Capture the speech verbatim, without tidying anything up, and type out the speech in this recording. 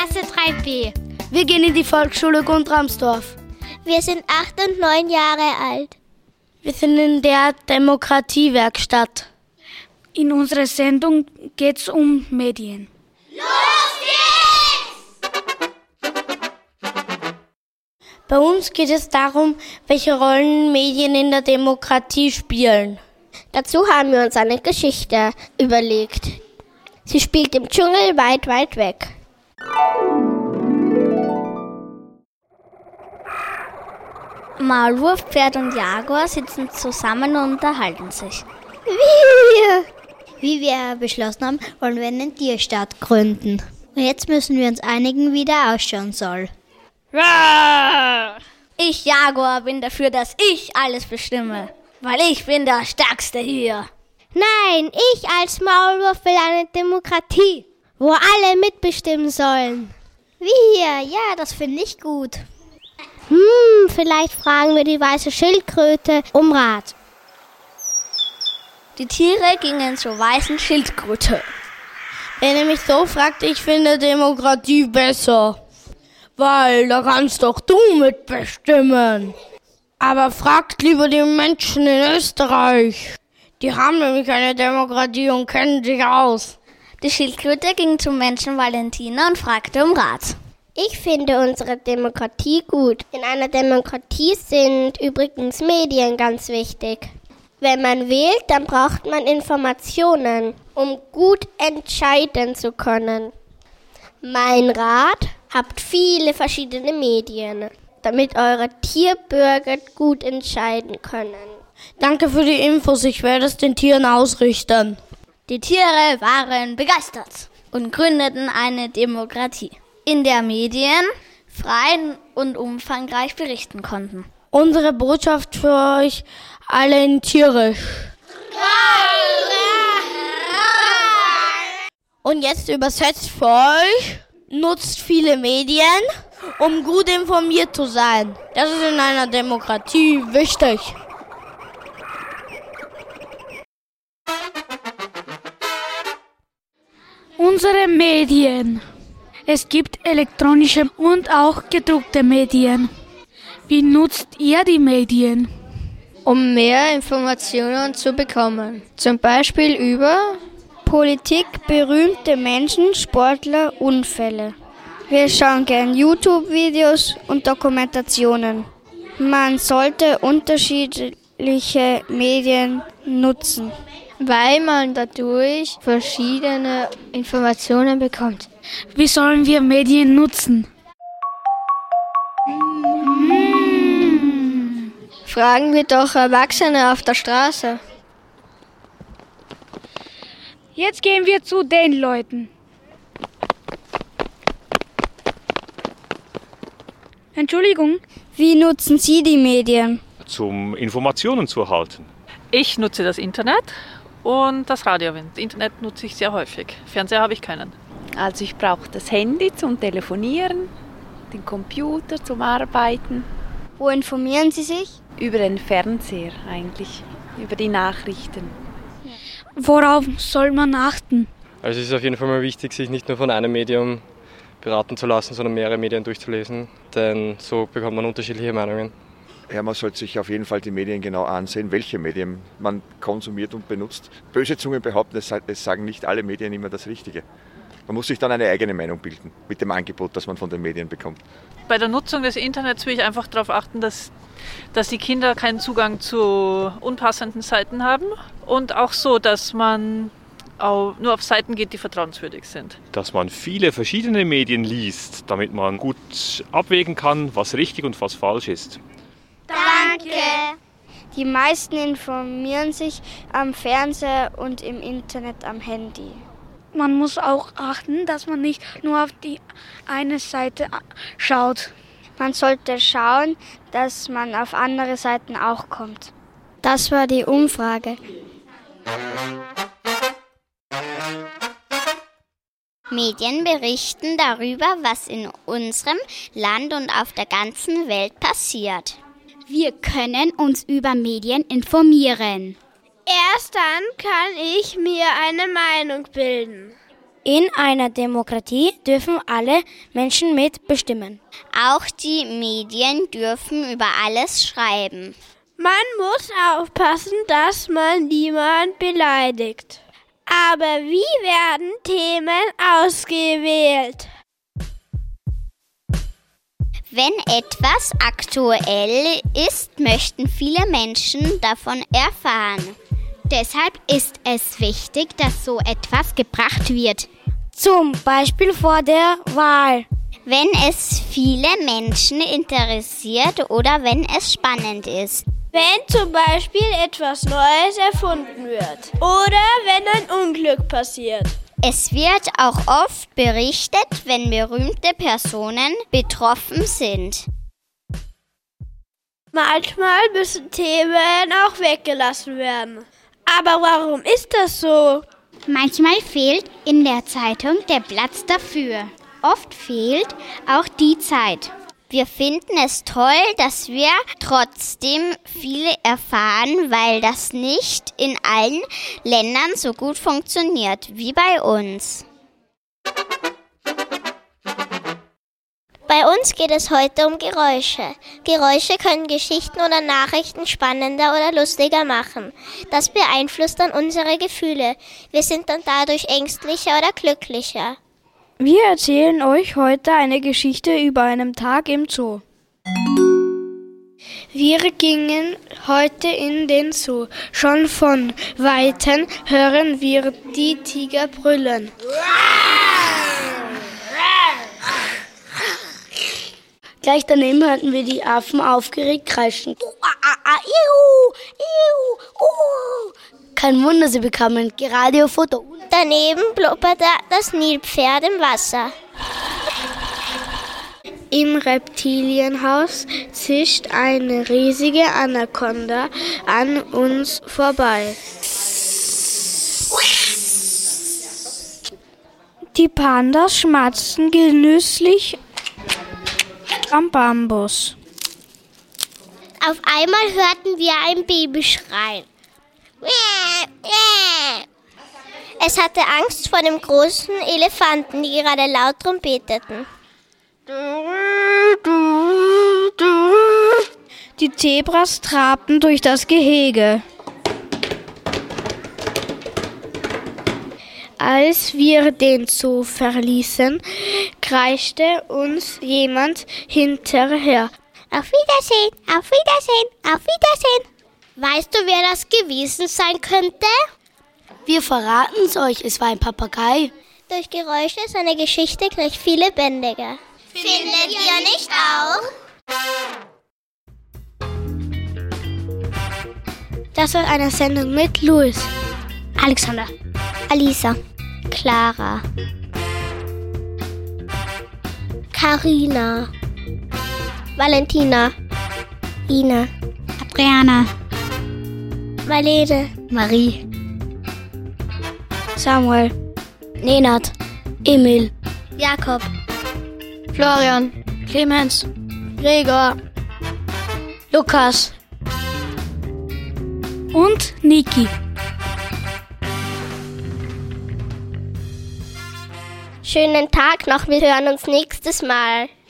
Klasse drei b. Wir gehen in die Volksschule Guntramsdorf. Wir sind acht und neun Jahre alt. Wir sind in der Demokratiewerkstatt. In unserer Sendung geht es um Medien. Los geht's! Bei uns geht es darum, welche Rollen Medien in der Demokratie spielen. Dazu haben wir uns eine Geschichte überlegt. Sie spielt im Dschungel weit, weit weg. Maulwurf, Pferd und Jaguar sitzen zusammen und unterhalten sich. Wir, wie wir beschlossen haben, wollen wir einen Tierstaat gründen. Und jetzt müssen wir uns einigen, wie der ausschauen soll. Ich, Jaguar, bin dafür, dass ich alles bestimme, weil ich bin der Stärkste hier. Nein, ich als Maulwurf will eine Demokratie, wo alle mitbestimmen sollen. Wir, ja, das finde ich gut. Hm, vielleicht fragen wir die weiße Schildkröte um Rat. Die Tiere gingen zur weißen Schildkröte. Wenn ihr mich so fragt, ich finde Demokratie besser. Weil da kannst doch du mitbestimmen. Aber fragt lieber die Menschen in Österreich. Die haben nämlich eine Demokratie und kennen sich aus. Die Schildkröte ging zum Menschen Valentina und fragte um Rat. Ich finde unsere Demokratie gut. In einer Demokratie sind übrigens Medien ganz wichtig. Wenn man wählt, dann braucht man Informationen, um gut entscheiden zu können. Mein Rat: habt viele verschiedene Medien, damit eure Tierbürger gut entscheiden können. Danke für die Infos, ich werde es den Tieren ausrichten. Die Tiere waren begeistert und gründeten eine Demokratie, in der Medien frei und umfangreich berichten konnten. Unsere Botschaft für euch alle in tierisch. Und jetzt übersetzt für euch: nutzt viele Medien, um gut informiert zu sein. Das ist in einer Demokratie wichtig. Unsere Medien. Es gibt elektronische und auch gedruckte Medien. Wie nutzt ihr die Medien? Um mehr Informationen zu bekommen. Zum Beispiel über Politik, berühmte Menschen, Sportler, Unfälle. Wir schauen gern YouTube-Videos und Dokumentationen. Man sollte unterschiedliche Medien nutzen, weil man dadurch verschiedene Informationen bekommt. Wie sollen wir Medien nutzen? Fragen wir doch Erwachsene auf der Straße. Jetzt gehen wir zu den Leuten. Entschuldigung. Wie nutzen Sie die Medien? Zum Informationen zu erhalten. Ich nutze das Internet und das Radio. Das Internet nutze ich sehr häufig. Fernseher habe ich keinen. Also ich brauche das Handy zum Telefonieren, den Computer zum Arbeiten. Wo informieren Sie sich? Über den Fernseher eigentlich, über die Nachrichten. Worauf soll man achten? Also es ist auf jeden Fall mal wichtig, sich nicht nur von einem Medium beraten zu lassen, sondern mehrere Medien durchzulesen, denn so bekommt man unterschiedliche Meinungen. Ja, man sollte sich auf jeden Fall die Medien genau ansehen, welche Medien man konsumiert und benutzt. Böse Zungen behaupten, es sagen nicht alle Medien immer das Richtige. Man muss sich dann eine eigene Meinung bilden mit dem Angebot, das man von den Medien bekommt. Bei der Nutzung des Internets will ich einfach darauf achten, dass, dass die Kinder keinen Zugang zu unpassenden Seiten haben und auch so, dass man auch nur auf Seiten geht, die vertrauenswürdig sind. Dass man viele verschiedene Medien liest, damit man gut abwägen kann, was richtig und was falsch ist. Danke! Die meisten informieren sich am Fernseher und im Internet am Handy. Man muss auch achten, dass man nicht nur auf die eine Seite schaut. Man sollte schauen, dass man auf andere Seiten auch kommt. Das war die Umfrage. Medien berichten darüber, was in unserem Land und auf der ganzen Welt passiert. Wir können uns über Medien informieren. Erst dann kann ich mir eine Meinung bilden. In einer Demokratie dürfen alle Menschen mitbestimmen. Auch die Medien dürfen über alles schreiben. Man muss aufpassen, dass man niemanden beleidigt. Aber wie werden Themen ausgewählt? Wenn etwas aktuell ist, möchten viele Menschen davon erfahren. Deshalb ist es wichtig, dass so etwas gebracht wird. Zum Beispiel vor der Wahl. Wenn es viele Menschen interessiert oder wenn es spannend ist. Wenn zum Beispiel etwas Neues erfunden wird oder wenn ein Unglück passiert. Es wird auch oft berichtet, wenn berühmte Personen betroffen sind. Manchmal müssen Themen auch weggelassen werden. Aber warum ist das so? Manchmal fehlt in der Zeitung der Platz dafür. Oft fehlt auch die Zeit. Wir finden es toll, dass wir trotzdem viel erfahren, weil das nicht in allen Ländern so gut funktioniert wie bei uns. Bei uns geht es heute um Geräusche. Geräusche können Geschichten oder Nachrichten spannender oder lustiger machen. Das beeinflusst dann unsere Gefühle. Wir sind dann dadurch ängstlicher oder glücklicher. Wir erzählen euch heute eine Geschichte über einen Tag im Zoo. Wir gingen heute in den Zoo. Schon von Weitem hören wir die Tiger brüllen. Gleich daneben hörten wir die Affen aufgeregt kreischen. Kein Wunder, sie bekamen gerade ihr Futter. Daneben blubberte das Nilpferd im Wasser. Im Reptilienhaus zischt eine riesige Anaconda an uns vorbei. Die Pandas schmatzten genüsslich am Bambus. Auf einmal hörten wir ein Baby schreien. Es hatte Angst vor dem großen Elefanten, die gerade laut trompeteten. Die Zebras trabten durch das Gehege. Als wir den Zoo verließen, kreischte uns jemand hinterher. Auf Wiedersehen, auf Wiedersehen, auf Wiedersehen. Weißt du, wer das gewesen sein könnte? Wir verraten es euch, es war ein Papagei. Durch Geräusche ist eine Geschichte gleich viel lebendiger. Findet ihr nicht auch? Das war eine Sendung mit Louis, Alexander, Alisa, Clara, Carina, Valentina, Ina, Adriana, Marlene, Marie, Samuel, Nenad, Emil, Jakob, Florian, Clemens, Gregor, Lukas und Niki. Schönen Tag noch, wir hören uns nächstes Mal.